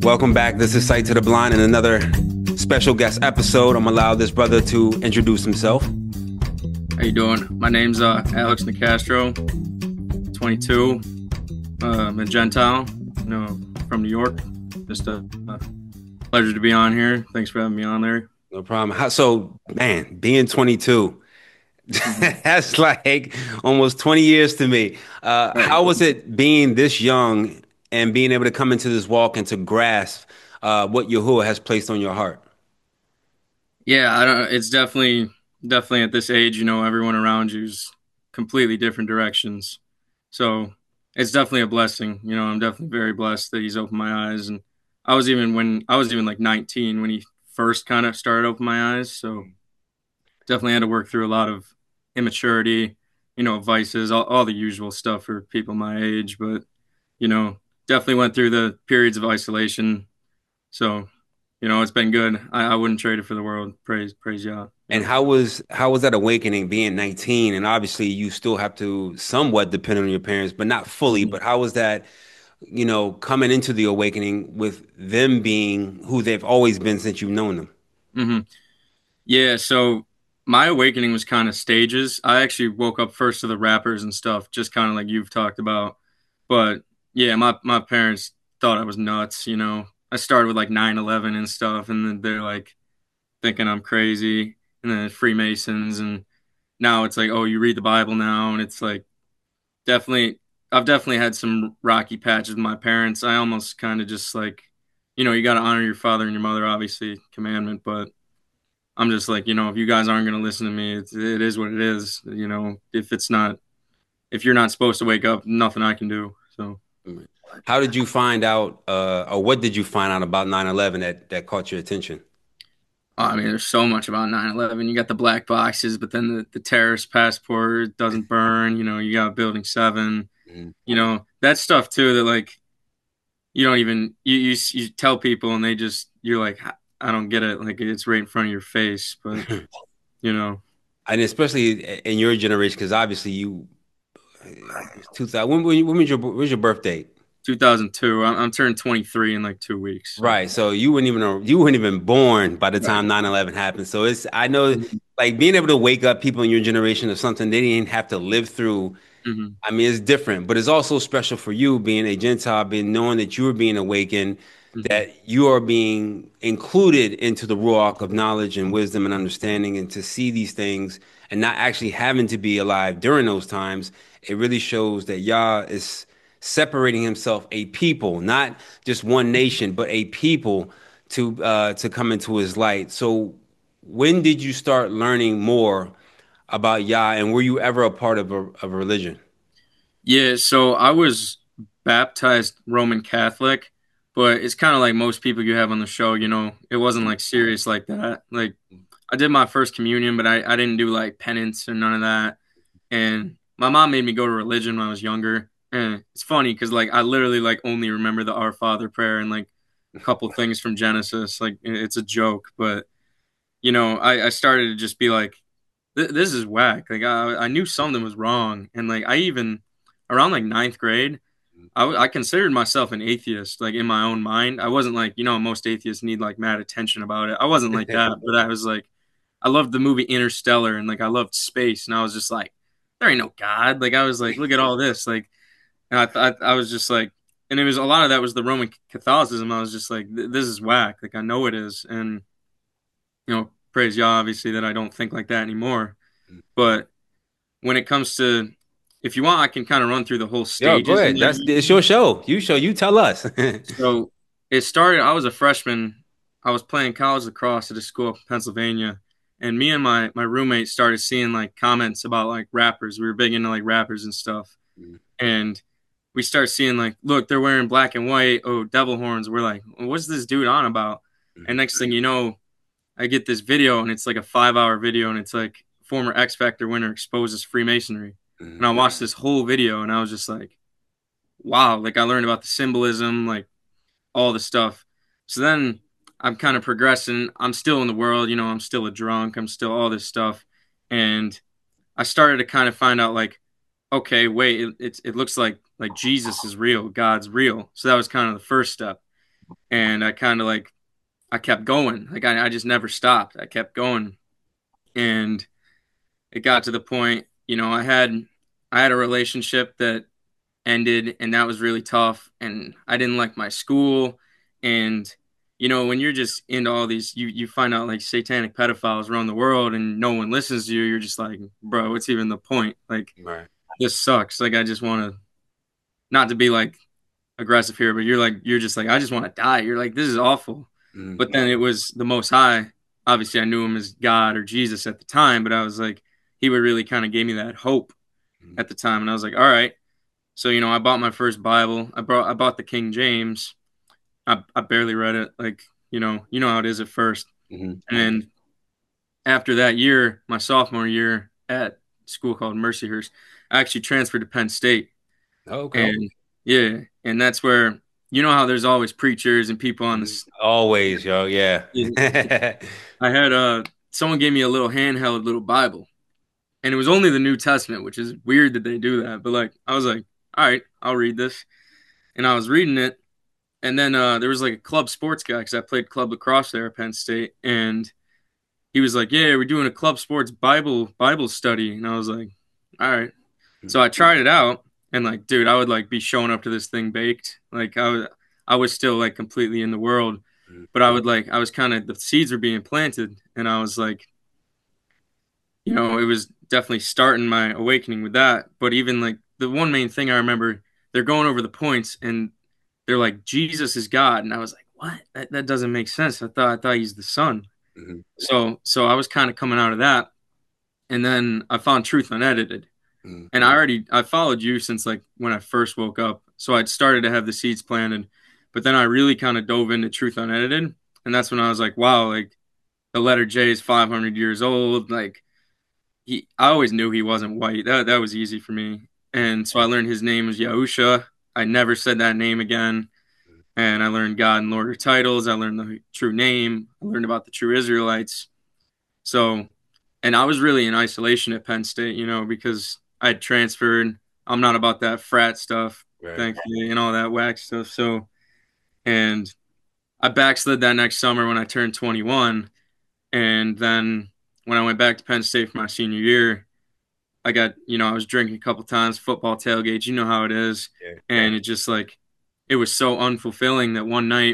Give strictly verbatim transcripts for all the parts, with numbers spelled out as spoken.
Welcome back. This is Sight to the Blind and another special guest episode. I'm gonna allow this brother to introduce himself. How you doing? My name's uh, Alex Nicastro, twenty-two. Uh, I'm a Gentile, you know, from New York. Just a, a pleasure to be on here. Thanks for having me on there. No problem. How, so, man, being twenty-two, that's like almost twenty years to me. Uh, Right. How was it being this young and being able to come into this walk and to grasp uh, what Yahuwah has placed on your heart? Yeah, I don't. It's definitely, definitely at this age, you know, everyone around you's completely different directions. So it's definitely a blessing. You know, I'm definitely very blessed that he's opened my eyes. And I was even when I was even like nineteen when he first kind of started opening my eyes. So definitely had to work through a lot of immaturity, you know, vices, all, all the usual stuff for people my age. But you know, definitely went through the periods of isolation. So, you know, it's been good. I, I wouldn't trade it for the world. Praise, praise Yah. And Yeah. how was how was that awakening being nineteen? And obviously you still have to somewhat depend on your parents, but not fully. But how was that, you know, coming into the awakening with them being who they've always been since you've known them? hmm Yeah. So my awakening was kind of stages. I actually woke up first to the rappers and stuff, just kind of like you've talked about. But yeah, my, my parents thought I was nuts. You know, I started with like nine eleven and stuff, and then they're like thinking I'm crazy, and then Freemasons. And now it's like, oh, you read the Bible now. And it's like, definitely, I've definitely had some rocky patches with my parents. I almost kind of just like, you know, you got to honor your father and your mother, obviously, commandment. But I'm just like, you know, if you guys aren't going to listen to me, it's, it is what it is. You know, if it's not, if you're not supposed to wake up, nothing I can do. So, How did you find out, uh, or what did you find out about nine eleven that that caught your attention? I mean, there's so much about nine eleven. You got the black boxes, but then the, the terrorist passport doesn't burn. You know, you got Building seven. Mhm. You know, that stuff too that like, you don't even, you, you, you tell people and they just, you're like, I don't get it. Like, it's right in front of your face. But, you know, And especially in your generation, because obviously you, two thousand. When, when, when was your when was your birth date? two thousand two, I'm, I'm turning twenty-three in like two weeks. So. Right. So you weren't even you weren't even born by the Right. time nine eleven happened. So it's I know like being able to wake up people in your generation of something they didn't have to live through. hmm I mean, it's different, but it's also special for you being a Gentile, being knowing that you are being awakened, hmm that you are being included into the ruach of knowledge and wisdom and understanding, and to see these things and not actually having to be alive during those times. It really shows that Yah is separating himself a people, not just one nation, but a people to uh, to come into his light. So when did you start learning more about Yah, and were you ever a part of a, of a religion? Yeah, so I was baptized Roman Catholic, but it's kind of like most people you have on the show, you know, it wasn't like serious like that. Like I did my first communion, but I, I didn't do like penance or none of that. And my mom made me go to religion when I was younger. And it's funny because like I literally like only remember the Our Father prayer and like a couple things from Genesis. Like it's a joke, but you know, I, I started to just be like, this is whack. Like I, I knew something was wrong, and like I even around like ninth grade, I, w- I considered myself an atheist. Like in my own mind, I wasn't like you know most atheists need like mad attention about it. I wasn't like that, but I was like, I loved the movie Interstellar, and like I loved space, and I was just like, there ain't no God. Like I was like, look at all this. Like, and I thought I was just like, and it was a lot of that was the Roman Catholicism. I was just like, this is whack. Like I know it is, and you know, praise Yah, obviously, that I don't think like that anymore. But when it comes to, if you want, I can kind of run through the whole Yo, go stages in ahead. my That's it's your awakening. show. You show. You tell us. So it started, I was a freshman. I was playing college lacrosse at a school up in Pennsylvania. And me and my, my roommate started seeing like comments about like rappers. We were big into like rappers and stuff. And we start seeing like, look, they're wearing black and white. Oh, devil horns. We're like, well, what's this dude on about? And next thing you know, I get this video and it's like a five hour video and it's like former X Factor winner exposes Freemasonry. And I watched this whole video and I was just like, wow, like I learned about the symbolism, like all the stuff. So then I'm kind of progressing. I'm still in the world, you know, I'm still a drunk, I'm still all this stuff. And I started to kind of find out like, okay, wait, it, it's it looks like like Jesus is real, God's real. So that was kind of the first step. and I kind of like I kept going. Like I, I just never stopped. I kept going, and it got to the point, you know, I had I had a relationship that ended, and that was really tough, and I didn't like my school. And you know, when you're just into all these, you you find out like satanic pedophiles around the world and no one listens to you, you're just like, bro, what's even the point? Like, Right. this sucks. Like, I just want to, not to be like aggressive here, but you're like, you're just like, I just want to die. You're like, this is awful. Mm-hmm. But then it was the Most High. Obviously I knew him as God or Jesus at the time, but I was like, he would really kind of gave me that hope at the time. And I was like, all right. So, you know, I bought my first Bible. I brought I bought the King James. I, I barely read it. Like, you know, you know how it is at first. Mm-hmm. And after that year, my sophomore year at school called Mercyhurst, I actually transferred to Penn State. Okay. And yeah, and that's where, you know how there's always preachers and people on Mhm. this. Always, yo. Yeah. I had uh someone gave me a little handheld little Bible, and it was only the New Testament, which is weird that they do that. But like, I was like, all right, I'll read this, and I was reading it. And then uh, there was like a club sports guy because I played club lacrosse there at Penn State, and he was like, "Yeah, we're doing a club sports Bible Bible study," and I was like, "All right." So I tried it out, and like, dude, I would like be showing up to this thing baked, like I was, I was still like completely in the world, but I would like, I was kind of the seeds were being planted, and I was like, you know, it was definitely starting my awakening with that. But even like the one main thing I remember, they're going over the points, and they're like, Jesus is God, and I was like, what? That that doesn't make sense. I thought I thought he's the son. Mhm. So so I was kind of coming out of that, and then I found Truth Unedited, Mhm. and I already I followed you since like when I first woke up. So I'd started to have the seeds planted, but then I really kind of dove into Truth Unedited, and that's when I was like, wow, like the letter J is five hundred years old. Like he, I always knew he wasn't white. That that was easy for me, and so I learned his name was Yahusha. I never said that name again. And I learned God and Lord of titles. I learned the true name. I learned about the true Israelites. So, and I was really in isolation at Penn State, you know, because I had transferred. I'm not about that frat stuff, Right. thankfully, and all that whack stuff. So, and I backslid that next summer when I turned twenty-one. And then when I went back to Penn State for my senior year, I got, you know, I was drinking a couple times, football tailgates, you know how it is. Yeah. And it just like, it was so unfulfilling that one night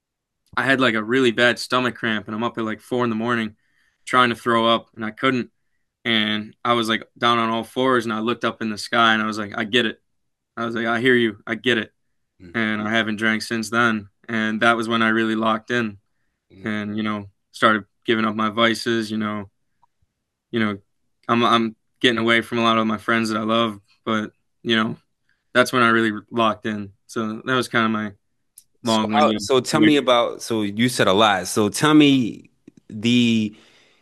I had like a really bad stomach cramp, and I'm up at like four in the morning trying to throw up, and I couldn't. And I was like down on all fours, and I looked up in the sky, and I was like, I get it. I was like, I hear you. I get it. Mhm. And I haven't drank since then. And that was when I really locked in Mhm. and, you know, started giving up my vices, you know, you know, I'm, I'm getting away from a lot of my friends that I love, but, you know, that's when I really locked in. So that was kind of my So, how, long-winded so tell way. me about, so you said a lot. So tell me the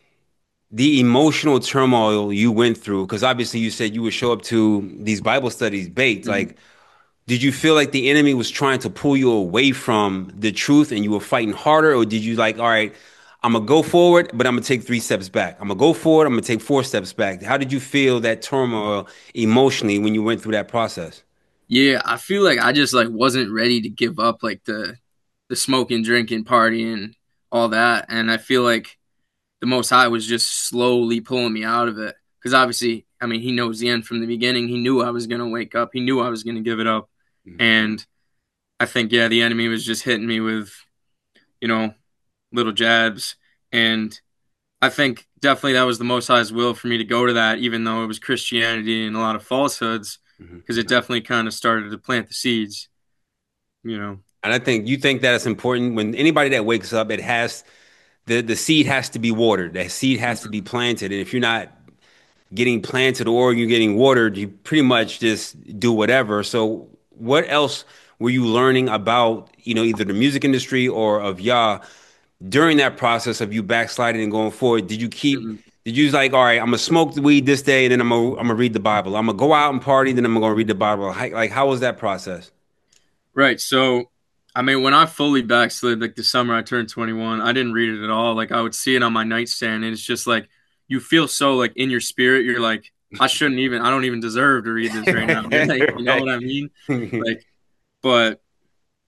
the emotional turmoil you went through, because obviously you said you would show up to these Bible studies baked. Mhm. Like, did you feel like the enemy was trying to pull you away from the truth and you were fighting harder, or did you like, all right, I'm gonna go forward, but I'm gonna take three steps back. I'm gonna go forward, I'm gonna take four steps back. How did you feel that turmoil emotionally when you went through that process? Yeah, I feel like I just like wasn't ready to give up like the the smoking, drinking, partying, all that. And I feel like the Most High was just slowly pulling me out of it. Because obviously, I mean, He knows the end from the beginning. He knew I was gonna wake up. He knew I was gonna give it up. Mhm. And I think, yeah, the enemy was just hitting me with, you know, little jabs. And I think definitely that was the Most High's will for me to go to that, even though it was Christianity and a lot of falsehoods, Mhm. because it definitely kind of started to plant the seeds, you know. And I think you think that it's important when anybody that wakes up, it has the the seed has to be watered. That seed has to be planted. And if you're not getting planted or you're getting watered, you pretty much just do whatever. So what else were you learning about, you know, either the music industry or of Yah during that process of you backsliding and going forward? Did you keep Mhm. did you like, all right, I'm gonna smoke the weed this day and then I'm gonna I'm gonna read the Bible. I'm gonna go out and party, then I'm gonna read the Bible. How, like how was that process? Right. So, I mean, when I fully backslid, like the summer I turned twenty-one, I didn't read it at all. Like I would see it on my nightstand, and it's just like you feel so like in your spirit, you're like, I shouldn't even, I don't even deserve to read this right now. Like, you know Right. what I mean? Like, but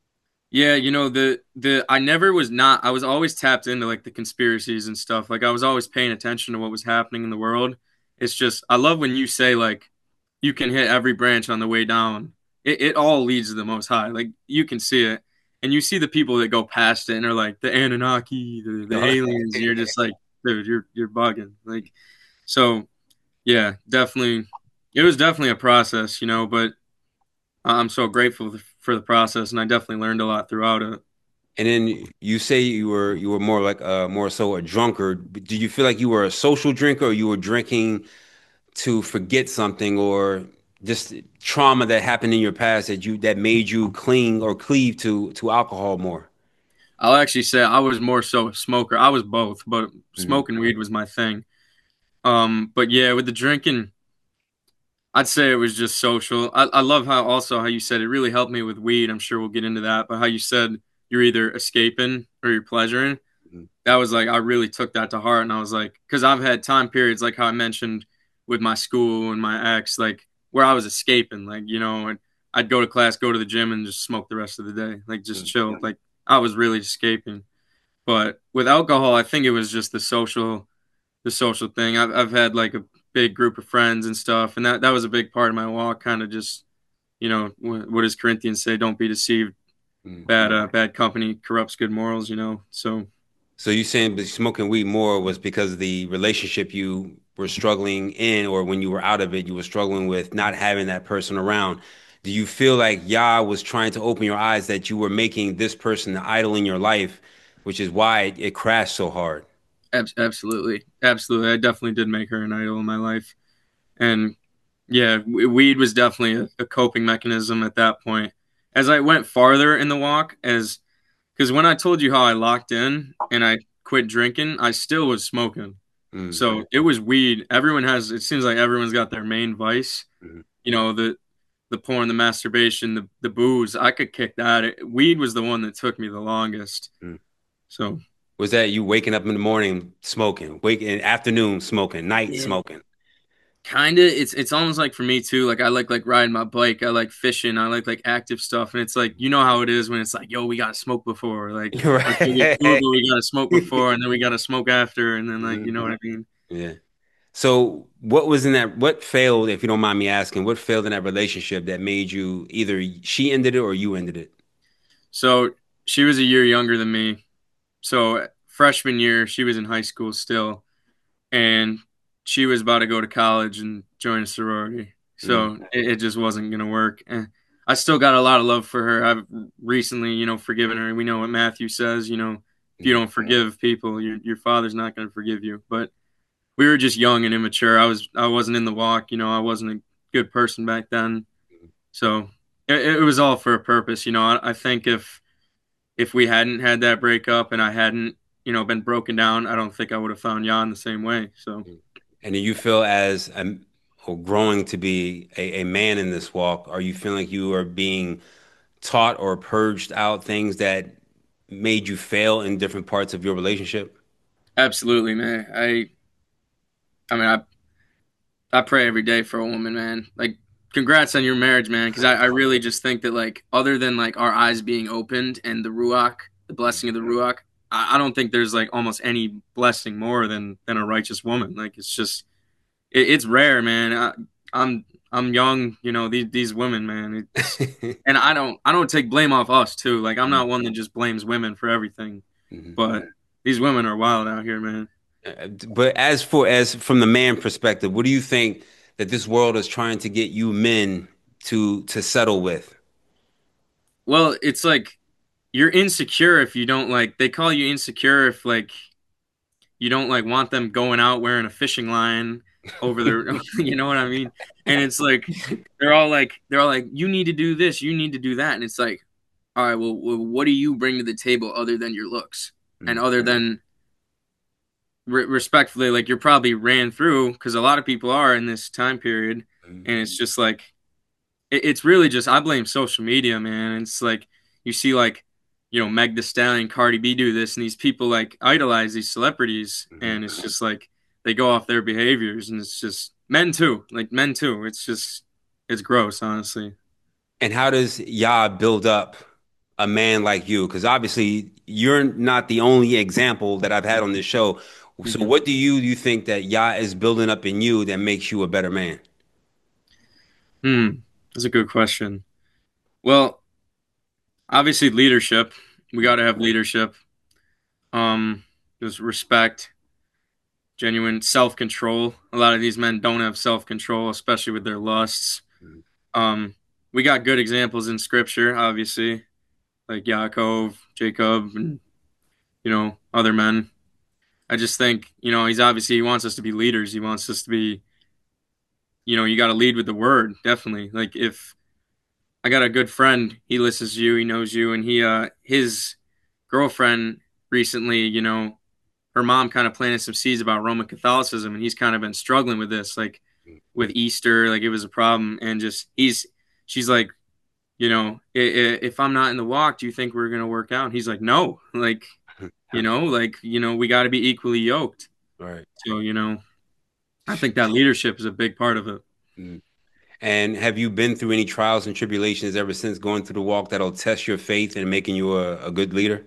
Yeah, you know, the the I never was not I was always tapped into like the conspiracies and stuff. Like I was always paying attention to what was happening in the world. It's just I love when you say like you can hit every branch on the way down. It it all leads to the most high. Like you can see it. And you see the people that go past it and are like the Anunnaki, the, the aliens, and you're just like, dude, you're you're bugging. Like so yeah, definitely it was definitely a process, you know, but I'm so grateful for the process and I definitely learned a lot throughout it. And then you say you were you were more like uh more so a drunkard. But did you feel like you were a social drinker, or you were drinking to forget something, or just trauma that happened in your past that you that made you cling or cleave to to alcohol more? I'll actually say I was more so a smoker. I was both, but Mhm. smoking weed was my thing. Um, but yeah, with the drinking, I'd say it was just social. I, I love how also how you said it really helped me with weed. I'm sure we'll get into that, but how you said you're either escaping or you're pleasuring. Mhm. That was like I really took that to heart, and I was like, because I've had time periods like how I mentioned with my school and my ex, like where I was escaping, like you know, and I'd go to class, go to the gym, and just smoke the rest of the day, like just Mhm. chill. Like I was really escaping. But with alcohol, I think it was just the social, the social thing. I've I've had like a big group of friends and stuff, and that that was a big part of my walk. Kind of just, you know, what, what does Corinthians say? Don't be deceived. Mhm. Bad uh, bad company corrupts good morals. You know. So So you saying that smoking weed more was because of the relationship you were struggling in, or when you were out of it, you were struggling with not having that person around. Do you feel like Yah was trying to open your eyes that you were making this person the idol in your life, which is why it, it crashed so hard? ab- absolutely, absolutely, I definitely did make her an idol in my life, and yeah, w- weed was definitely a, a coping mechanism at that point. As I went farther in the walk, as because when I told you how I locked in and I quit drinking, I still was smoking. Mm, So it was weed. Everyone has, it seems like everyone's got their main vice. mhm, You know, the the porn, the masturbation, the the booze. I could kick that. It, weed was the one that took me the longest. mm. So Was that you waking up in the morning smoking, waking afternoon smoking, night yeah, smoking? kind of. It's it's almost like for me too. Like I like like riding my bike. I like fishing. I like like active stuff. And it's like you know how it is when it's like, yo, we gotta smoke before. Like You're let's go get food, right. but we gotta smoke before, and then we gotta smoke after, and then like you know Mhm. what I mean. Yeah. So what was in that, what failed, if you don't mind me asking, what failed in that relationship that made you either she ended it or you ended it? So she was a year younger than me. So freshman year, she was in high school still, and she was about to go to college and join a sorority. Mm, So it, it just wasn't gonna work. Eh, I still got a lot of love for her. I've recently, you know, forgiven her. We know what Matthew says, you know, if you mm, don't forgive people, your your father's not gonna forgive you. But we were just young and immature. I was I wasn't in the walk, you know, I wasn't a good person back then. So it, it was all for a purpose, you know. I, I think if if we hadn't had that breakup and I hadn't, you know, been broken down, I don't think I would have found Jan the same way. So mm. And do you feel as a, or growing to be a, a man in this walk, are you feeling like you are being taught or purged out things that made you fail in different parts of your relationship? absolutely, man. I I mean I I pray every day for a woman, man. Like congrats on your marriage, man, because I, I really just think that like other than like our eyes being opened and the Ruach, the blessing of the Ruach, I, I don't think there's like almost any blessing more than than a righteous woman. Like it's just it, it's rare, man. I, I'm I'm young, you know, these these women, man. It's and I don't I don't take blame off us too. Like I'm not one that just blames women for everything, Mhm. but these women are wild out here, man. Uh, But as for as from the man perspective, what do you think that this world is trying to get you men to to settle with? Well, it's like you're insecure if you don't like they call you insecure if like you don't like want them going out wearing a fishing line over their you know what I mean? And it's like they're all like they're all like you need to do this, you need to do that and it's like all right, well, well what do you bring to the table other than your looks? And Mm, other than re- respectfully like you're probably ran through because a lot of people are in this time period mm, and it's just like it, it's really just I blame social media, man. It's like you see like you know Meg The Stallion, Cardi B do this, and these people like idolize these celebrities, mhm. and it's just like they go off their behaviors, and it's just men too, like men too. It's just it's gross, honestly. And how does Yah build up a man like you? Because obviously you're not the only example that I've had on this show. So Hmm. what do you you think that Yah is building up in you that makes you a better man? Hmm. That's a good question. Well, obviously leadership. We got to have leadership. Um, there's respect, genuine self-control. A lot of these men don't have self-control, especially with their lusts. Um, we got good examples in scripture, obviously, like Yaakov, Jacob, and you know other men. I just think you know he's obviously he wants us to be leaders. He wants us to be you know you got to lead with the word, definitely. Like if I got a good friend, he listens to you, he knows you, and he uh his girlfriend recently, you know, her mom kind of planted some seeds about Roman Catholicism, and he's kind of been struggling with this, like with Easter, like it was a problem, and just he's she's like, you know, if I'm not in the walk, do you think we're gonna work out? And he's like, no, like you know, like you know, we got to be equally yoked. Right. So you know, I think that leadership is a big part of it. Mm. And have you been through any trials and tribulations ever since going through the walk that'll test your faith and making you a, a good leader?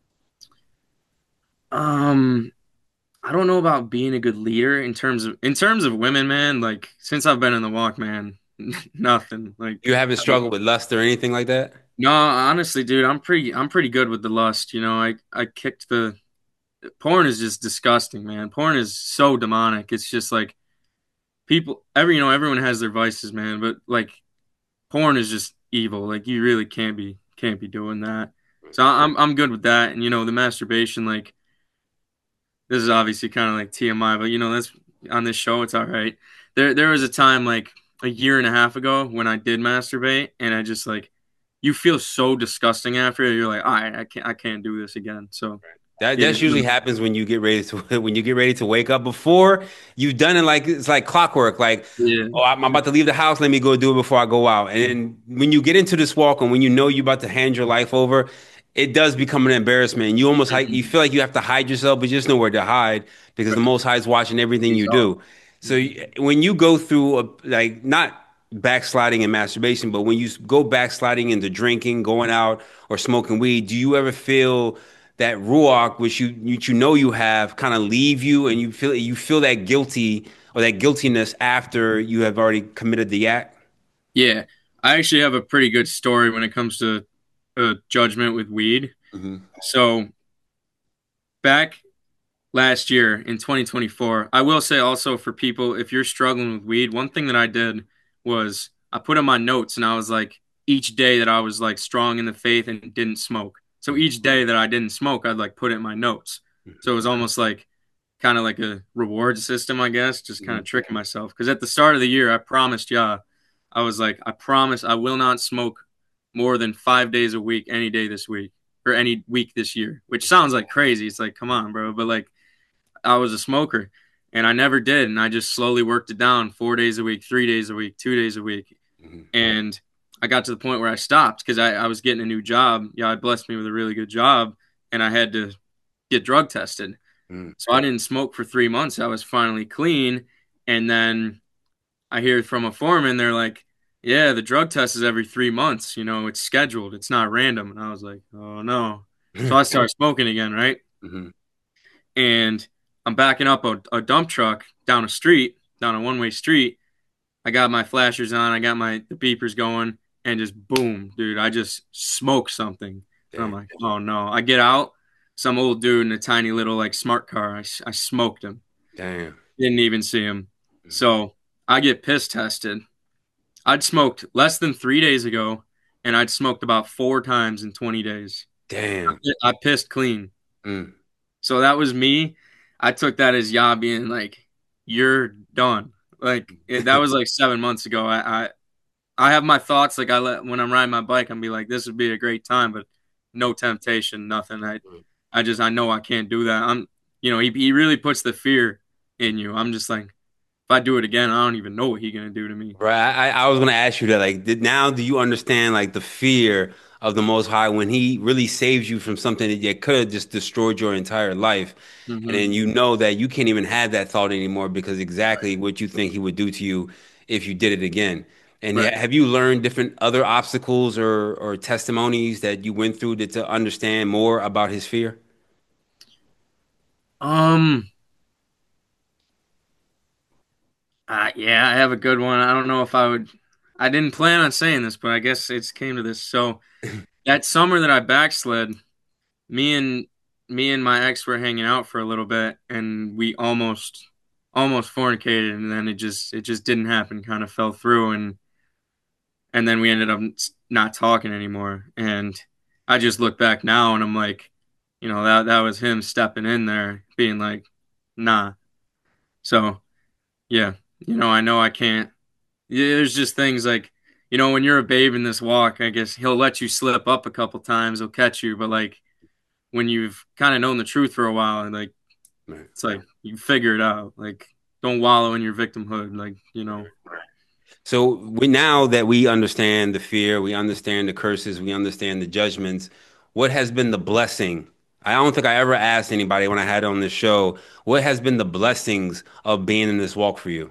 Um, I don't know about being a good leader in terms of in terms of women, man. Like since I've been in the walk, man, nothing. Like You haven't struggled with lust or anything like that? no, honestly, dude, I'm pretty I'm pretty good with the lust. You know, I I kicked the porn is just disgusting, man. Porn is so demonic. It's just like people every you know everyone has their vices, man, but like porn is just evil. Like you really can't be can't be doing that. So I'm I'm good with that. And you know, the masturbation, like this is obviously kind of like T M I, but you know, that's on this show, it's all right. There there was a time like a year and a half ago when I did masturbate and I just like you feel so disgusting after it. You're like, all right, I can't I can't do this again. So That yeah. that usually happens when you get ready to when you get ready to wake up. Before you've done it, like it's like clockwork. Like, Yeah. oh, I'm about to leave the house. Let me go do it before I go out. And then when you get into this walk, and when you know you're about to hand your life over, it does become an embarrassment. And you almost like you feel like you have to hide yourself, but you just nowhere to hide because the Most High is watching everything you do. So y- when you go through a, like not backsliding in masturbation, but when you s- go backsliding into drinking, going out, or smoking weed, do you ever feel that ruach, which you which you know you have, kind of leave you, and you feel you feel that guilty or that guiltiness after you have already committed the act? Yeah. I actually have a pretty good story when it comes to uh, judgment with weed. Hmm. So back last year in twenty twenty-four. I will say also for people, if you're struggling with weed, one thing that I did was I put in my notes and I was like, each day that I was like strong in the faith and didn't smoke. So each day that I didn't smoke, I'd like put it in my notes. So it was almost like kind of like a reward system, I guess, just kind Hmm. of tricking myself. Because at the start of the year, I promised, yeah, I was like, I promise I will not smoke more than five days a week, any day this week or any week this year, which sounds like crazy. It's like, come on, bro. But like, I was a smoker and I never did. And I just slowly worked it down four days a week, three days a week, two days a week. Hmm. And I got to the point where I stopped because I, I was getting a new job. Yeah, God blessed me with a really good job and I had to get drug tested. Hmm. So I didn't smoke for three months. I was finally clean. And then I hear from a foreman, they're like, yeah, the drug test is every three months. You know, it's scheduled, it's not random. And I was like, oh no. So I started smoking again, right? Hmm. And I'm backing up a, a dump truck down a street, down a one way street. I got my flashers on, I got my the beepers going, and just boom, dude, I just smoked something. And I'm Damn. like, oh no. I get out, some old dude in a tiny little like smart car. I, I smoked him. Damn. Didn't even see him. So I get piss tested. I'd smoked less than three days ago, and I'd smoked about four times in twenty days. Damn. I pissed clean. Mm. So that was me. I took that as Yah being like, "You're done." Like it, that was like seven months ago. I, I I have my thoughts. Like I let when I'm riding my bike, I'm be like, "This would be a great time," but no temptation, nothing. I I just I know I can't do that. I'm you know he he really puts the fear in you. I'm just like, if I do it again, I don't even know what he's gonna do to me. Right. I, I was gonna ask you that. Like, did, now do you understand like the fear of the Most High when He really saves you from something that that could have just destroyed your entire life, and Hmm. then you know that you can't even have that thought anymore because exactly what you think He would do to you if you did it again. And ha- Right. have you learned different other obstacles or or testimonies that you went through to, to understand more about his fear? Um, uh, yeah, I have a good one. I don't know if I would. I didn't plan on saying this, but I guess it's came to this. So that summer that I backslid, me and me and my ex were hanging out for a little bit, and we almost almost fornicated, and then it just it just didn't happen. Kind of fell through, and and then we ended up not talking anymore. And I just look back now, and I'm like, you know, that that was him stepping in there, being like, nah. So yeah, you know, I know I can't. Yeah, there's just things like, you know, when you're a babe in this walk, I guess he'll let you slip up a couple times, he'll catch you, but like when you've kind of known the truth for a while, and like Right. it's like you figure it out. Like don't wallow in your victimhood. Like you know. So we now that we understand the fear, we understand the curses, we understand the judgments, what has been the blessing? I don't think I ever asked anybody when I had on this show, what has been the blessings of being in this walk for you?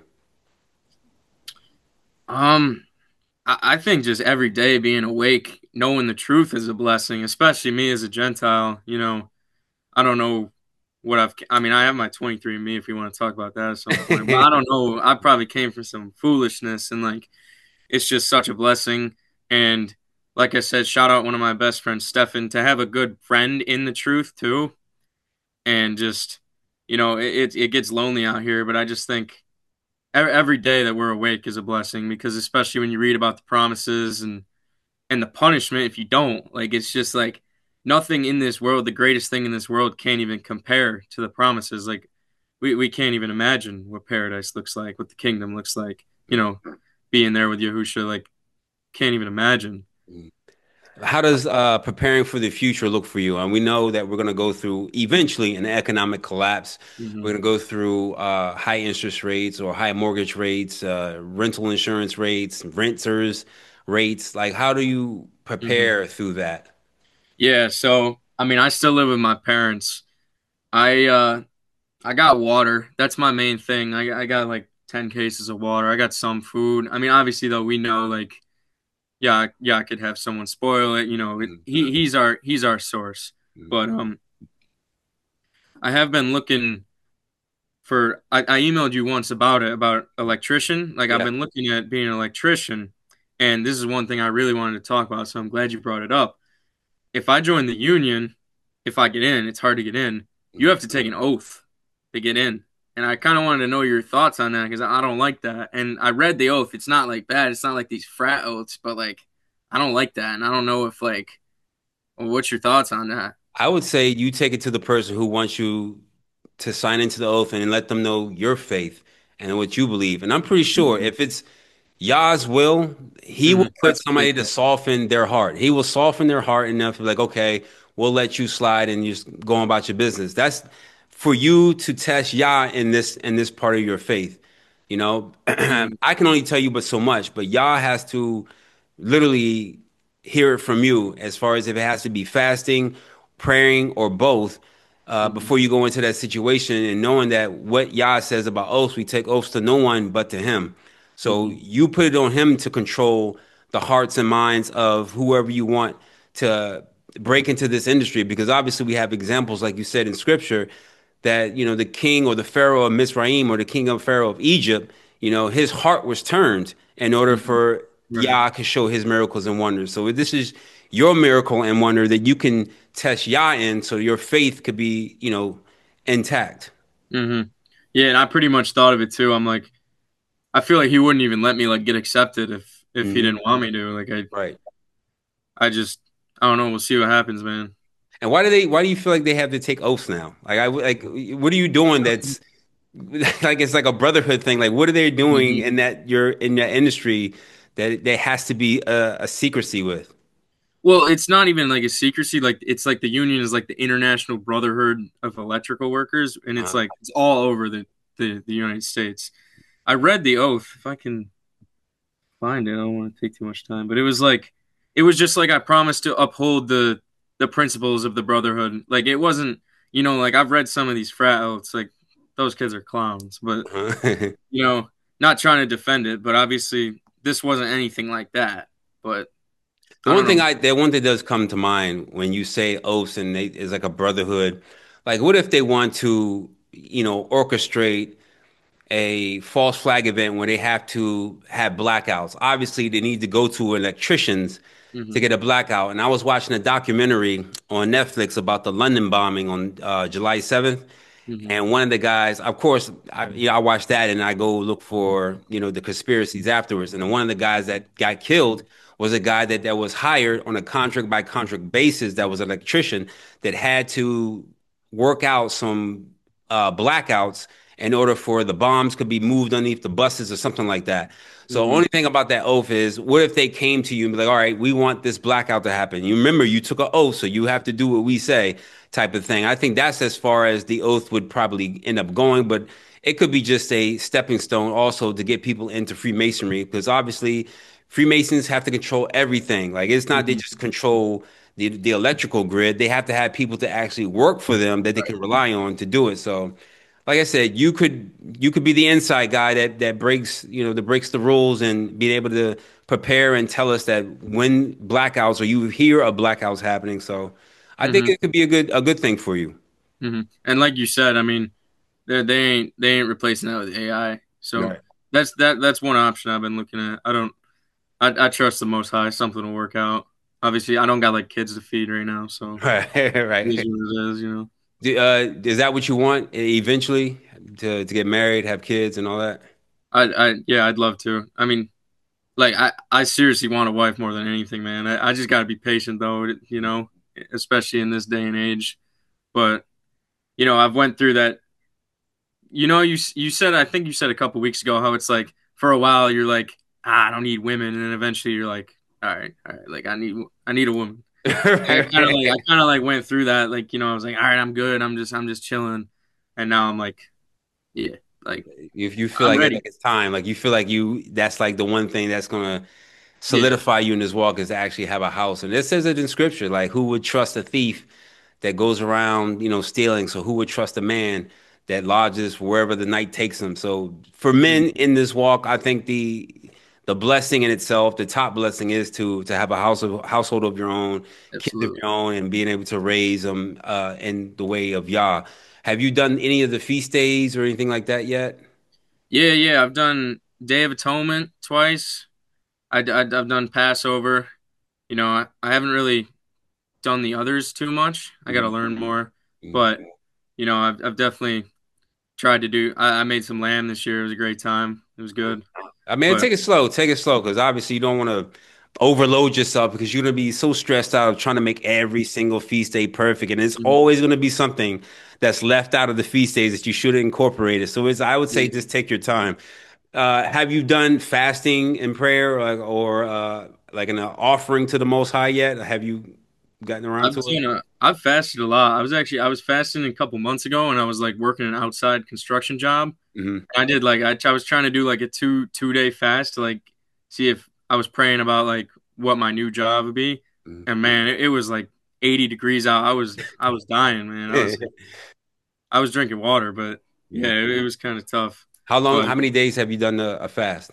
Um, I, I think just every day being awake, knowing the truth is a blessing, especially me as a Gentile. You know, I don't know what I've. I mean, I have my twenty-three and me if we want to talk about that at some point, but I don't know. I probably came from some foolishness and like it's just such a blessing. And like I said, shout out one of my best friends, Stefan, to have a good friend in the truth too. And just, you know, it, it, it gets lonely out here, but I just think every, every day that we're awake is a blessing because especially when you read about the promises and, and the punishment if you don't, like, it's just like nothing in this world, the greatest thing in this world can't even compare to the promises. Like we, we can't even imagine what paradise looks like, what the kingdom looks like, you know, being there with Yahusha, like can't even imagine. How does uh, preparing for the future look for you? And we know that we're going to go through eventually an economic collapse. We're Hmm. going to go through uh, high interest rates or high mortgage rates, uh, rental insurance rates, renters rates. Like, how do you Hmm. prepare through that? Yeah, so I mean, I still live with my parents. I uh I got water. That's my main thing. I I got like ten cases of water. I got some food. I mean, obviously though, we know like yeah, yeah, I could have someone spoil it, you know. It, he he's our he's our source. But um I have been looking for I, I emailed you once about it about electrician. Like I've Yeah. been looking at being an electrician and this is one thing I really wanted to talk about, so I'm glad you brought it up. If I join the union, if I get in, it's hard to get in. You have to take an oath to get in. And I kind of wanted to know your thoughts on that because I don't like that. And I read the oath. It's not like bad. It's not like these frat oaths, but like I don't like that. And I don't know if like, well, what's your thoughts on that? I would say you take it to the person who wants you to sign into the oath and let them know your faith and what you believe. And I'm pretty sure Hmm. if it's Yah's will, he will Hmm. put That's a big somebody to thing. soften their heart. He will soften their heart enough to be like, okay, we'll let you slide and just go on about your business. That's for you to test Yah in this in this part of your faith. You know, Hmm. I can only tell you but so much, but Yah has to literally hear it from you as far as if it has to be fasting, praying, or both uh, Hmm. before you go into that situation and knowing that what Yah says about oaths, we take oaths to no one but to Him. So Hmm. you put it on Him to control the hearts and minds of whoever you want to break into this industry because obviously we have examples like you said in scripture that you know the king or the pharaoh of Mizraim or the king of pharaoh of Egypt, you know, his heart was turned in order Hmm. for Right. Yah to show his miracles and wonders. So this is your miracle and wonder that you can test Yah in so your faith could be, you know, intact. Hmm. Yeah, and I pretty much thought of it too. I'm like, I feel like he wouldn't even let me like get accepted if if he Hmm. didn't want me to. Like I Right. I just I don't know. We'll see what happens, man. And why do they why do you feel like they have to take oaths now? Like I like what are you doing that's like it's like a brotherhood thing. Like what are they doing Hmm. in that you're in that industry that there has to be a, a secrecy with? Well, it's not even like a secrecy. Like it's like the union is like the International Brotherhood of Electrical Workers, and it's Uh, like it's all over the the, the United States. I read the oath. If I can find it, I don't want to take too much time. But it was like it was just like I promised to uphold the the principles of the Brotherhood. Like it wasn't, you know, like I've read some of these frat oaths. Like those kids are clowns, but uh, you know, not trying to defend it, but obviously this wasn't anything like that. But The I one don't thing know. I, the one thing does come to mind when you say oaths and they is like a brotherhood. Like, what if they want to, you know, orchestrate a false flag event where they have to have blackouts? Obviously, they need to go to electricians to Hmm. get a blackout. And I was watching a documentary on Netflix about the London bombing on uh, July seventh. Hmm. And one of the guys, of course, I, you know, I watched that and I go look for, you know, the conspiracies afterwards. And one of the guys that got killed was a guy that, that was hired on a contract by contract basis that was an electrician that had to work out some uh, blackouts in order for the bombs could be moved underneath the buses or something like that. So the Hmm. only thing about that oath is, what if they came to you and be like, all right, we want this blackout to happen. You remember you took an oath, so you have to do what we say, type of thing. I think that's as far as the oath would probably end up going, but it could be just a stepping stone also to get people into Freemasonry because obviously Freemasons have to control everything. Like it's not they Hmm. just control the the electrical grid. They have to have people to actually work for them that they can rely on to do it. So like I said, you could you could be the inside guy that that breaks, you know, that breaks the rules and being able to prepare and tell us that when blackouts or you hear of blackouts happening. So I think Hmm. it could be a good a good thing for you. Hmm. And like you said, I mean, they they ain't they ain't replacing that with A I. So Right. that's that that's one option I've been looking at. I don't I, I trust the Most High. Something will work out. Obviously, I don't got like kids to feed right now, so Right. it is Right. what it is, you know. Do- Uh, is that what you want eventually to to get married, have kids, and all that? I I yeah, I'd love to. I mean, like I I seriously want a wife more than anything, man. I, I just got to be patient though, you know, especially in this day and age. But you know, I've went through that. You know, you you said I think you said a couple weeks ago how it's like for a while you're like ah, I don't need women, and then eventually you're like all right, all right, like I need I need a woman. And it Right, kind of like I right. kind of like went through that, like you know, I was like all right, I'm good. I'm just I'm just chilling, and now I'm like yeah, like If you feel I'm like it, ready. like it's time, like you feel like you, that's like the one thing that's gonna Yeah, solidify you in this walk is to actually have a house. And it says it in scripture, like who would trust a thief that goes around, you know, stealing? So who would trust a man that lodges wherever the night takes him? So for men mhm, in this walk, I think the the blessing in itself, the top blessing is to to have a house of household of your own, kids of absolutely. your own, and being able to raise them uh, in the way of Yah. Have you done any of the feast days or anything like that yet? Yeah, yeah. I've done Day of Atonement twice. I, I, I've done Passover. You know, I, I haven't really done the others too much. I got to Mhm. learn more. Mhm. But, you know, I've, I've definitely tried to do, I, I made some lamb this year. It was a great time. It was good. I mean, But, take it slow. Take it slow because obviously you don't want to overload yourself because you're going to be so stressed out of trying to make every single feast day perfect. And there's mhm, always going to be something that's left out of the feast days that you should incorporate it. So it's, I would say yeah. just take your time. Uh, have you done fasting and prayer or, or uh, like an offering to the Most High yet? Have you gotten around I've to it? done a, I've fasted a lot. I was actually, I was fasting a couple months ago and I was like working an outside construction job. Hmm. I did like I, I was trying to do like a two two day fast to like see if I was praying about like what my new job would be. And man, it, it was like eighty degrees out. I was I was dying, man. I was I was drinking water, but yeah, it, it was kind of tough. How long, But how many days have you done a, a fast?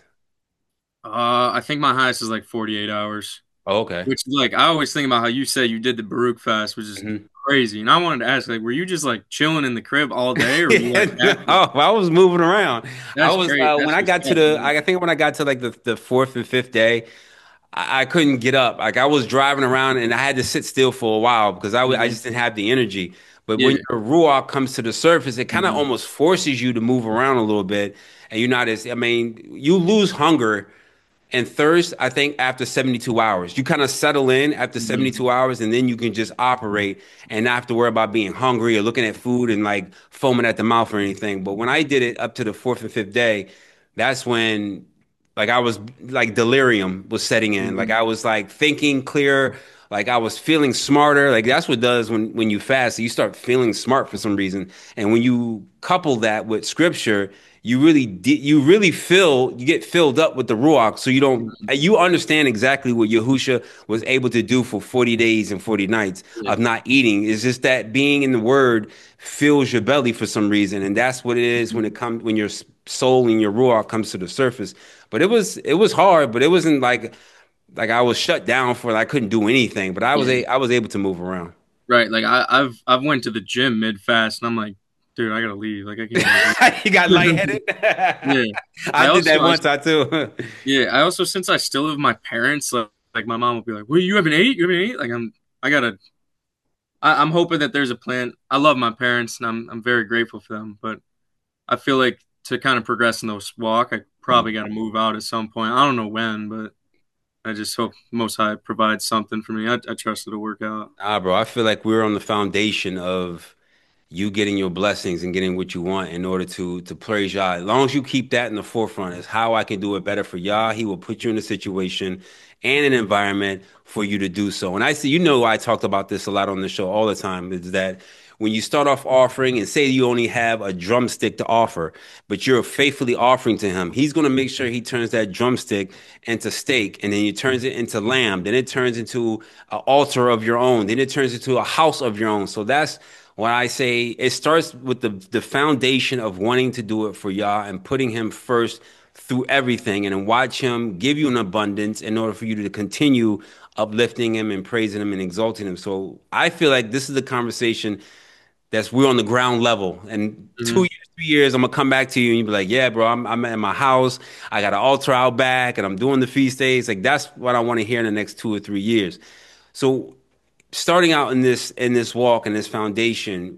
uh, I think my highest is like forty-eight hours, Oh, okay. which like I always think about how you said you did the Baruch fast, which is Mhm. crazy. And I wanted to ask, like, were you just like chilling in the crib all day, or were you Yeah, like no, active? I was moving around. I That's was great. uh, when That's I got to respect, the, man. I think when I got to like the, the fourth and fifth day, I, I couldn't get up. Like I was driving around and I had to sit still for a while because I, w- I Hmm. just didn't have the energy. But when Yeah. your ruach comes to the surface, it kind of Hmm. almost forces you to move around a little bit, and you're not as, I mean, you lose hunger and thirst, I think, after seventy-two hours. You kind of settle in after Hmm. seventy-two hours, and then you can just operate and not have to worry about being hungry or looking at food and like foaming at the mouth or anything. But when I did it up to the fourth and fifth day, that's when like I was like delirium was setting in. Like Hmm. I was like thinking clear, like I was feeling smarter. Like that's what it does when when you fast. You start feeling smart for some reason. And when you couple that with scripture, you really di- you really fill you get filled up with the ruach, so you don't Mhm. you understand exactly what Yahusha was able to do for forty days and forty nights Yeah. of not eating. It's just that being in the Word fills your belly for some reason, and that's what it is when Mhm. it comes when your s- soul and your ruach comes to the surface. But it was it was hard, but it wasn't like like I was shut down for I couldn't do anything, but I was Yeah. a I was able to move around. Right. Like I, I've I've went to the gym mid fast and I'm like, dude, I gotta leave. Like I can't even do You got it. lightheaded. Yeah. I I did also that I one time too. Yeah, I also since I still live with my parents, like, like my mom will be like, "Well, you haven't ate? You haven't ate?" Like I'm I gotta I, I'm hoping that there's a plan. I love my parents and I'm I'm very grateful for them, but I feel like to kind of progress in this walk, I probably got to move out at some point. I don't know when, but I just hope Most High provides something for me. I, I trust it'll work out. Ah, bro, I feel like we're on the foundation of you getting your blessings and getting what you want in order to to praise Yah. As long as you keep that in the forefront, is how I can do it better for Yah. He will put you in a situation and an environment for you to do so. And I see, you know, I talked about this a lot on the show all the time, is that when you start off offering and say you only have a drumstick to offer, but you're faithfully offering to him, he's going to make sure he turns that drumstick into steak, and then he turns it into lamb, then it turns into an altar of your own, then it turns into a house of your own. So that's when I say it starts with the the foundation of wanting to do it for Yah and putting him first through everything, and then watch him give you an abundance in order for you to continue uplifting him and praising him and exalting him. So I feel like this is the conversation that's we're on the ground level. And two Hmm. years, three years, I'm gonna come back to you and you be like, yeah, bro, I'm I'm at my house. I got an altar out back and I'm doing the feast days. Like that's what I want to hear in the next two or three years. So starting out in this in this walk and this foundation,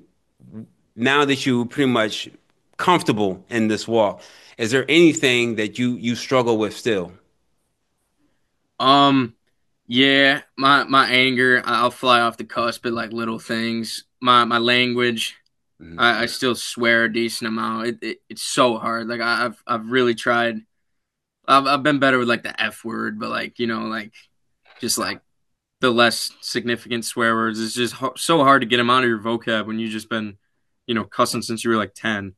now that you pretty much comfortable in this walk, is there anything that you you struggle with still? Um, yeah, my my anger, I'll fly off the cusp at like little things. My my language, Mhm. I, I still swear a decent amount. It, it it's so hard. Like I, I've I've really tried. I've I've been better with like the F word, but like you know like just like the less significant swear words. It's just ho- so hard to get them out of your vocab when you've just been, you know, cussing since you were like ten.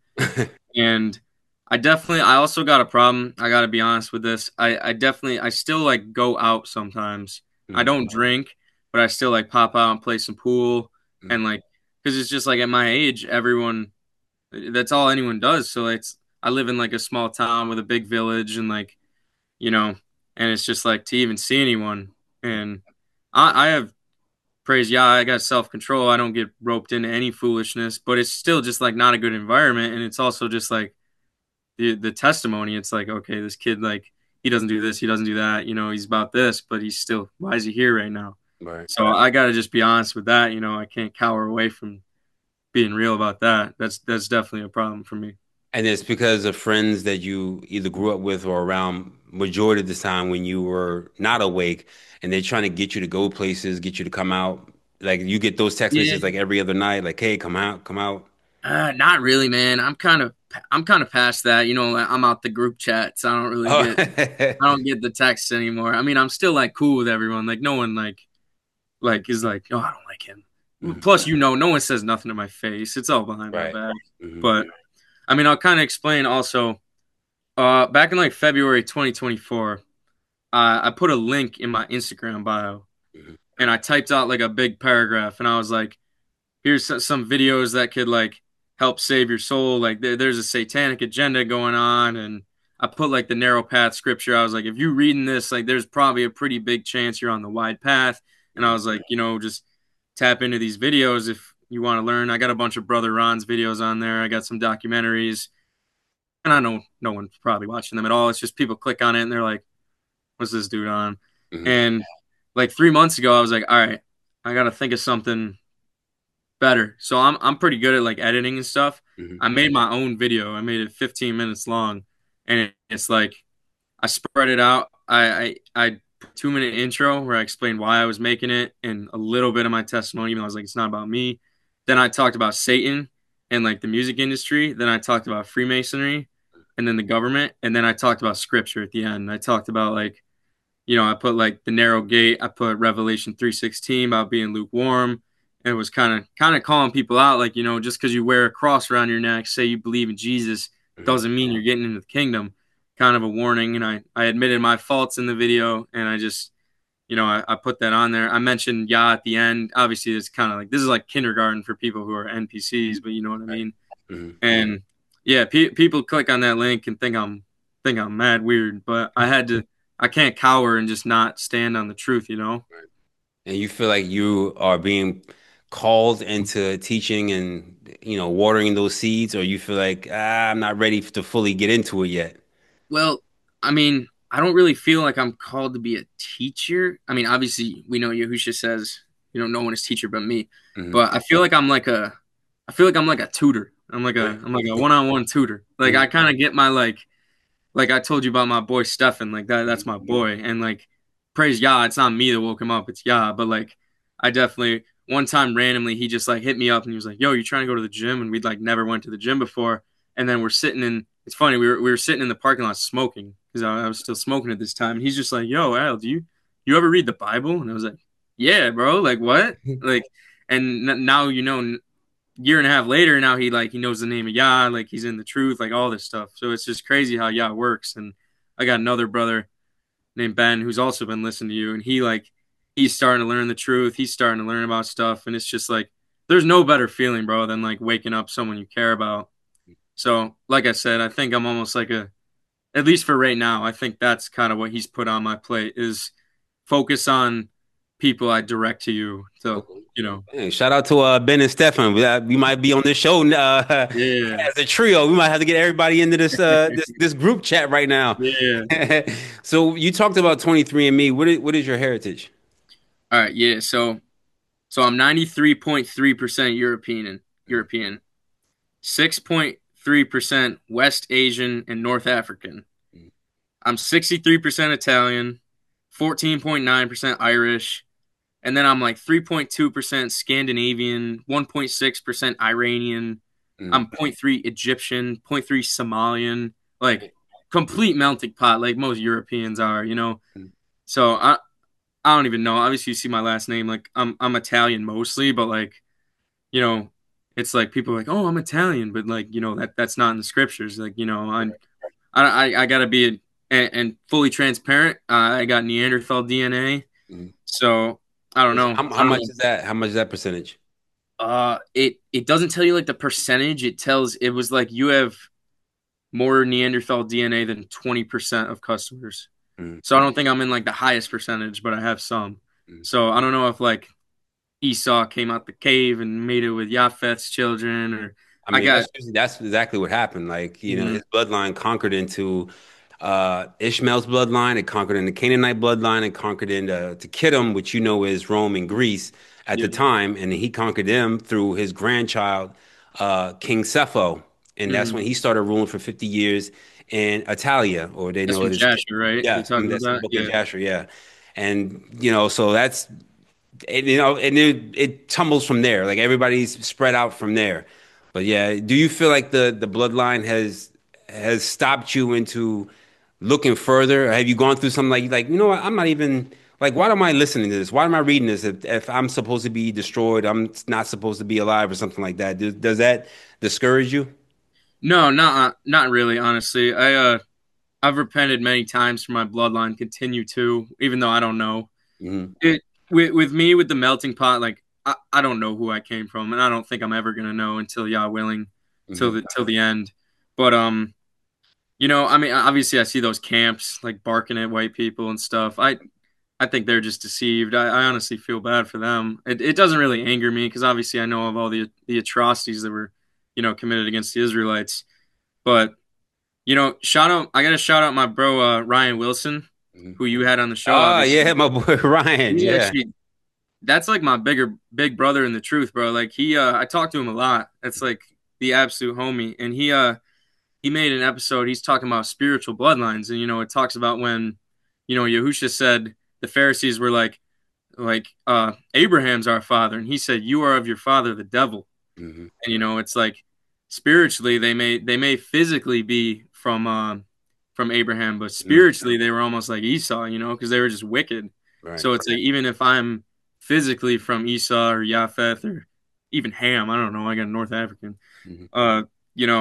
And I definitely, I also got a problem. I got to be honest with this. I, I definitely, I still like go out sometimes. I Mhm. don't drink, but I still like pop out and play some pool Mhm. and like, because it's just like at my age, everyone, that's all anyone does. So it's, I live in like a small town with a big village and like, you know, and it's just like to even see anyone. And I, I have praise Yah, I got self control. I don't get roped into any foolishness, but it's still just like not a good environment. And it's also just like the the testimony. It's like, okay, this kid like he doesn't do this, he doesn't do that. You know, he's about this, but he's still why is he here right now? Right. So I got to just be honest with that. You know, I can't cower away from being real about that. That's that's definitely a problem for me. And it's because of friends that you either grew up with or around majority of the time when you were not awake, and they're trying to get you to go places, get you to come out. Like you get those text Yeah. messages like every other night, like, "Hey, come out, come out." Uh, not really, man. I'm kind of I'm kind of past that. You know, like, I'm out the group chats. I don't really Oh, get I don't get the texts anymore. I mean, I'm still like cool with everyone. Like no one like like is like, oh, I don't like him. Mhm. Plus, you know, no one says nothing to my face. It's all behind my Right. back. Hmm. But I mean, I'll kind of explain also. Uh, back in like February twenty twenty-four, uh, I put a link in my Instagram bio, Hmm. and I typed out like a big paragraph, and I was like, "Here's so- some videos that could like help save your soul. Like there, there's a satanic agenda going on." And I put like the narrow path scripture. I was like, if you reading this, like there's probably a pretty big chance you're on the wide path. And I was like, you know, just tap into these videos if you want to learn. I got a bunch of Brother Ron's videos on there. I got some documentaries, and I know no one's probably watching them at all. It's just people click on it and they're like, "What's this dude on?" Hmm. And like three months ago, I was like, "All right, I got to think of something better." So I'm I'm pretty good at like editing and stuff. Hmm. I made my own video. I made it fifteen minutes long, and it, it's like I spread it out. I I, I two minute intro where I explained why I was making it and a little bit of my testimony. Even though I was like, it's not about me. Then I talked about Satan and like the music industry. Then I talked about Freemasonry, and then the government. And then I talked about scripture at the end. I talked about like you know I put like the narrow gate. I put Revelation three sixteen about being lukewarm. And it was kind of kind of calling people out like you know just because you wear a cross around your neck, say you believe in Jesus Mhm. doesn't mean you're getting into the kingdom. Kind of a warning. And I, I admitted my faults in the video, and I just, you know, I, I put that on there. I mentioned Yah at the end. Obviously, it's kind of like this is like kindergarten for people who are N P Cs, but you know what I Right. mean. Mhm. And yeah, pe- people click on that link and think I'm think I'm mad weird, but I had to. I can't cower and just not stand on the truth, you know. And you feel like you are being called into teaching and, you know, watering those seeds, or you feel like, ah, I'm not ready to fully get into it yet? Well, I mean, I don't really feel like I'm called to be a teacher. I mean, obviously, we know Yahusha says, you know, no one is teacher but me. Mhm. But I feel like I'm like a, I feel like I'm like a tutor. I'm like a, Right. I'm like a one-on-one tutor. Like Mhm. I kind of get my like, like I told you about my boy Stefan. Like that, that's my boy. And like, praise Yah, it's not me that woke him up. It's Yah. But like, I definitely one time randomly he just like hit me up and he was like, "Yo, you trying to go to the gym?" And we'd like never went to the gym before. And then we're sitting in. It's funny. We were we were sitting in the parking lot smoking because I, I was still smoking at this time. And he's just like, "Yo, Al, do you you ever read the Bible?" And I was like, "Yeah, bro. Like what? Like." And n- now you know, year and a half later, now he like he knows the name of Yah, like he's in the truth, like all this stuff. So it's just crazy how Yah works. And I got another brother named Ben who's also been listening to you, and he like he's starting to learn the truth. He's starting to learn about stuff, and it's just like there's no better feeling, bro, than like waking up someone you care about. So, like I said, I think I'm almost like a at least for right now, I think that's kind of what he's put on my plate is focus on people I direct to you. So, Okay. you know, Hey, shout out to uh, Ben and Stefan. We, uh, we might be on this show uh, yeah, as a trio. We might have to get everybody into this uh, this this group chat right now. yeah. So you talked about twenty-three and Me. What is, what is your heritage? All right, yeah. So So I'm ninety-three point three percent European, Mhm. European, six point three percent West Asian and North African. I'm sixty-three percent Italian, fourteen point nine percent Irish, and then I'm like three point two percent Scandinavian, one point six percent Iranian. I'm Mhm. zero point three Egyptian, zero point three Somalian, like complete melting pot, like most Europeans are, you know. Mhm. So I I don't even know. Obviously, you see my last name, like I'm I'm Italian mostly, but like you know, it's like people are like, "Oh, I'm Italian," but like, you know, that that's not in the scriptures. Like, you know, I I I gotta be and, and fully transparent. Uh, I got Neanderthal D N A, Mhm. so I don't know. How, how I don't much know. is that? How much is that percentage? Uh, it it doesn't tell you like the percentage. It tells it was like you have more Neanderthal D N A than twenty percent of customers. Mhm. So I don't think I'm in like the highest percentage, but I have some. Mhm. So I don't know if like Esau came out the cave and made it with Japheth's children, or I I mean, got. that's usually, that's exactly what happened. Like, you know, Mhm. his bloodline conquered into uh, Ishmael's bloodline. It conquered in the Canaanite bloodline. It conquered into to Kittim, which you know is Rome and Greece at the Yeah. time, and he conquered them through his grandchild, uh, King Cepho, and that's Mhm. when he started ruling for fifty years in Italia, or they That's know from it as, Jasher, right? yeah, You talking about that's the that? Book of Yeah. Jasher, yeah, and you know, so that's and, you know, and it, it tumbles from there. Like everybody's spread out from there. But yeah, do you feel like the the bloodline has has stopped you into looking further? Or have you gone through something like like you know what? I'm not even like why am I listening to this? Why am I reading this? If if I'm supposed to be destroyed, I'm not supposed to be alive or something like that. Does, does that discourage you? No, not not really, honestly. I uh I've repented many times for my bloodline, continue to, even though I don't know. Hmm. It with with me with the melting pot, like I, I don't know who I came from, and I don't think I'm ever gonna know until Yah willing, till Hmm. the till the end. But um, you know, I mean, obviously I see those camps like barking at white people and stuff. I I think they're just deceived. I, I honestly feel bad for them. It, it doesn't really anger me because obviously I know of all the the atrocities that were, you know, committed against the Israelites. But you know, shout out. I gotta shout out my bro uh, Ryan Wilson, Hmm. who you had on the show. Oh Obviously, yeah, my boy Ryan. he Yeah. actually that's like my bigger big brother in the truth, bro. Like he, uh, I talk to him a lot. That's like the absolute homie, and he uh he made an episode. He's talking about spiritual bloodlines, and you know, it talks about when, you know, Yahusha said the Pharisees were like like uh Abraham's our father, and he said you are of your father the devil. Hmm. And you know, it's like spiritually they may they may physically be from um from Abraham, but Hmm. spiritually they were almost like Esau, you know, because they were just wicked. Right. So it's like even if I'm physically from Esau or Japheth or even Ham, I don't know, I got North African. Hmm. Uh, you know,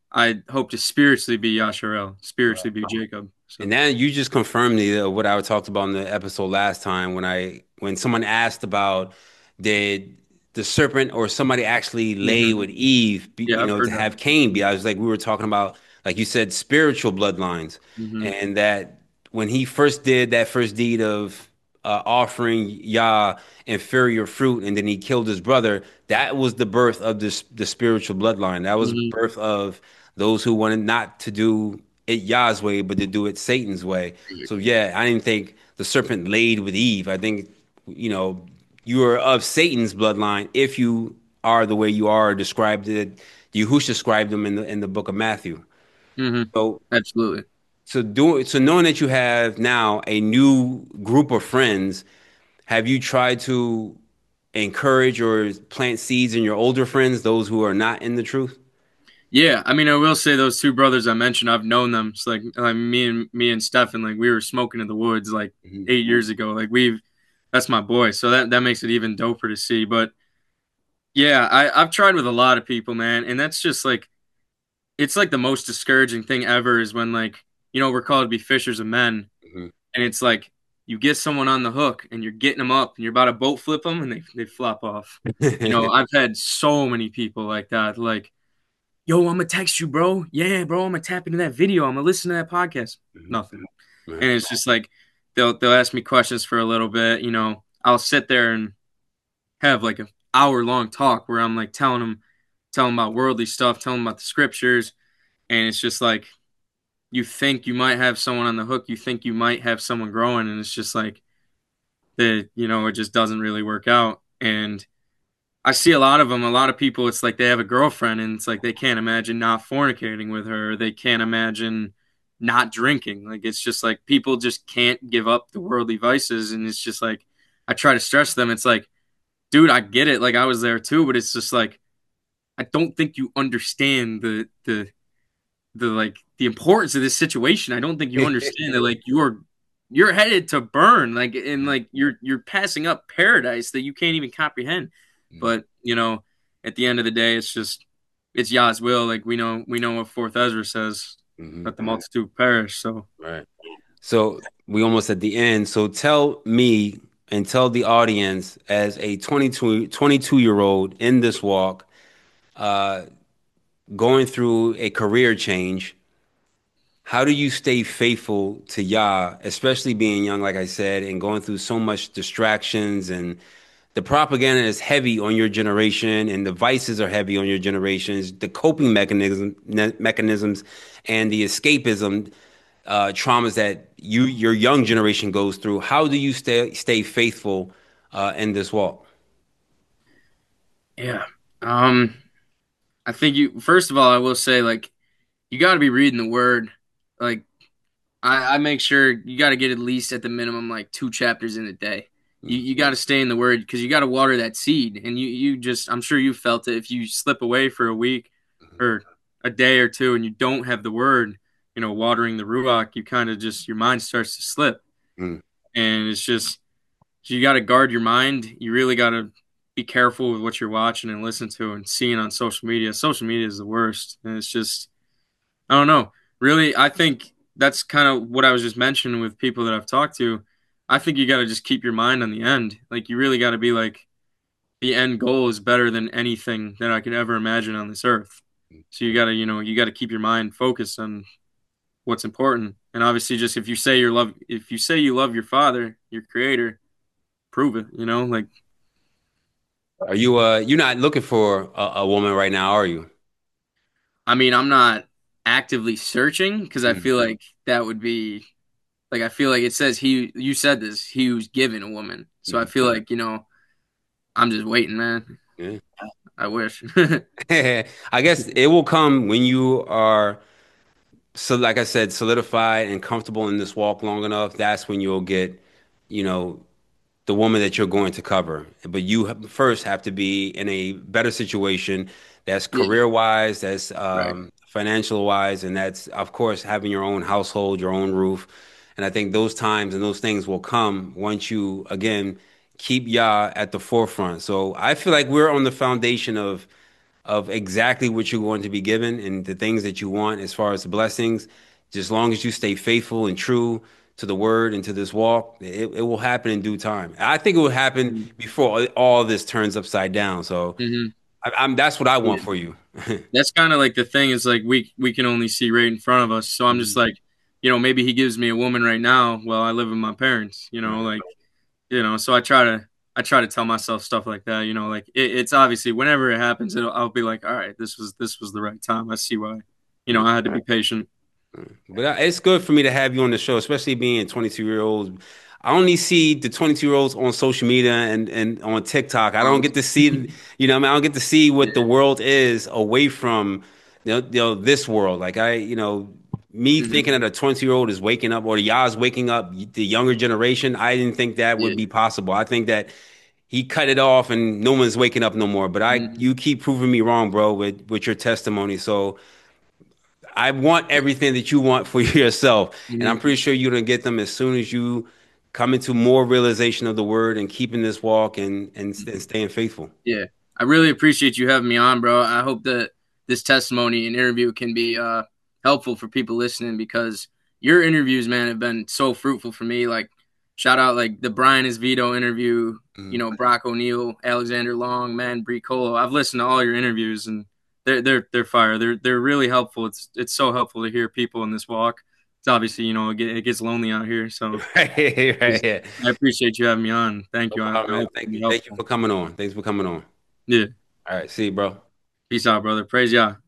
I hope to spiritually be Yasharel, Right. spiritually be Jacob. And So, now you just confirmed the uh, what I talked about in the episode last time when I when someone asked about did the serpent or somebody actually lay hmm with Eve, be- yeah, you I've know, to heard that. have Cain be. I was like, we were talking about, like you said, spiritual bloodlines, hmm and that when he first did that first deed of uh, offering Yah inferior fruit, and then he killed his brother, that was the birth of this the spiritual bloodline. That was the hmm birth of those who wanted not to do it Yah's way, but to do it Satan's way. So yeah, I didn't think the serpent laid with Eve. I think, you know, you are of Satan's bloodline if you are the way you are described it. Yahushua described them in the in the book of Matthew. hmm So Absolutely. so doing so knowing that you have now a new group of friends, have you tried to encourage or plant seeds in your older friends, those who are not in the truth? Yeah, I mean, I will say those two brothers I mentioned, I've known them. It's like, like me and me and Stefan, like we were smoking in the woods like Mhm. eight years ago. Like we've, that's my boy. So that that makes it even doper to see. But yeah, I I've tried with a lot of people, man, and that's just like it's like the most discouraging thing ever is when like you know we're called to be fishers of men, Mhm. and it's like you get someone on the hook and you're getting them up and you're about to boat flip them and they they flop off. You know, I've had so many people like that, like. Yo, I'm gonna text you, bro. Yeah, bro, I'm gonna tap into that video. I'm gonna listen to that podcast. Mhm. Nothing. And Right. it's just like they'll they'll ask me questions for a little bit, you know. I'll sit there and have like an hour long talk where I'm like telling them telling them about worldly stuff, telling them about the scriptures, and it's just like you think you might have someone on the hook, you think you might have someone growing, and it's just like that, you know, it just doesn't really work out. And I see a lot of them. A lot of people, it's like they have a girlfriend, and it's like they can't imagine not fornicating with her. They can't imagine not drinking. Like it's just like people just can't give up the worldly vices, and it's just like I try to stress them. It's like, dude, I get it. Like I was there too, but it's just like I don't think you understand the the the like the importance of this situation. I don't think you understand that like you're you're headed to burn, like and like you're you're passing up paradise that you can't even comprehend. But you know, at the end of the day, it's just it's Yah's will. Like we know we know what Fourth Ezra says, Mhm. that the multitude perish. So Right. So we almost at the end. So tell me and tell the audience as a twenty-two, twenty-two year old in this walk, uh, going through a career change, how do you stay faithful to Yah, especially being young, like I said, and going through so much distractions and the propaganda is heavy on your generation and the vices are heavy on your generations, the coping mechanism, ne- mechanisms and the escapism uh, traumas that you your young generation goes through. How do you stay stay faithful uh, in this walk? yeah, um, I think you first of all, I will say like you got to be reading the Word. Like I, I make sure you got to get at least at the minimum like two chapters in a day. You Mm, you got to stay in the Word because you got to water that seed, and you you just I'm sure you felt it if you slip away for a week or a day or two and you don't have the Word, you know, watering the ruach, you kind of just your mind starts to slip, mm, and it's just you got to guard your mind. You really got to be careful with what you're watching and listen to and seeing on social media. Social media is the worst, and it's just I don't know. Really, I think that's kind of what I was just mentioning with people that I've talked to. I think you got to just keep your mind on the end. Like you really got to be like the end goal is better than anything that I could ever imagine on this earth. So you got to, you know, you got to keep your mind focused on what's important. And obviously just if you say you love if you say you love your father, your creator, prove it, you know? Like Are you uh you're not looking for a, a woman right now, are you? I mean, I'm not actively searching because I Mm, feel like that would be like I feel like it says he you said this, he who's given a woman. So I mm, feel like, you know, I'm just waiting, man. yeah. I wish. I guess it will come when you are so like I said, solidified and comfortable in this walk long enough. That's when you'll get, you know, the woman that you're going to cover. But you have, first have to be in a better situation that's Yeah, career wise, that's right. um, financial wise, and that's, of course, having your own household, your own roof. And I think those times and those things will come once you, again, keep Yah at the forefront. So I feel like we're on the foundation of of exactly what you're going to be given and the things that you want as far as the blessings. Just long as you stay faithful and true to the word and to this walk, it, it will happen in due time. I think it will happen before all this turns upside down. So Mm-hmm. I, I'm that's what I want Yeah. for you. That's kind of like the thing is like we we can only see right in front of us. So I'm just Mhm. like, you know, maybe he gives me a woman right now while I live with my parents, you know, Right. like, you know, so I try to I try to tell myself stuff like that, you know, like it, it's obviously whenever it happens, it'll, I'll be like, all right, this was this was the right time. I see why, you know, I had to be patient. But I- it's good for me to have you on the show, especially being twenty-two year olds. I only see the twenty-two year olds on social media and, and on TikTok. I don't Um, get to see, you know, what I mean, I don't get to see what the yeah. world is away from, you know, you know, this world. Like I, you know, me Hmm. thinking that a twenty year old is waking up or y'all's waking up the younger generation. I didn't think that would Yeah. be possible. I think that he cut it off and no one's waking up no more. But I, Hmm. you keep proving me wrong, bro, with with your testimony. So I want everything that you want for yourself. And I'm Hmm. pretty sure you're gonna get them as soon as you come into more realization of the word and keeping this walk and and, and staying faithful. Yeah. I really appreciate you having me on, bro. I hope that this testimony and interview can be uh, helpful for people listening because your interviews, man, have been so fruitful for me. Like, shout out like the Brian is Vito interview, you Mm. know, Brock O'Neill, Alexander Long, man, Brie Colo. I've listened to all your interviews and they're they're they're fire. They're they're really helpful. It's it's so helpful to hear people in this walk. It's obviously, you know, it, get, it gets lonely out here, so Right, right, yeah. I appreciate you having me on. Thank No you. I, problem, I man. hope it Thank can you. be Thank you helpful. for coming on. Thanks for coming on. Yeah. All right, see you, bro. Peace out, brother. Praise Yah.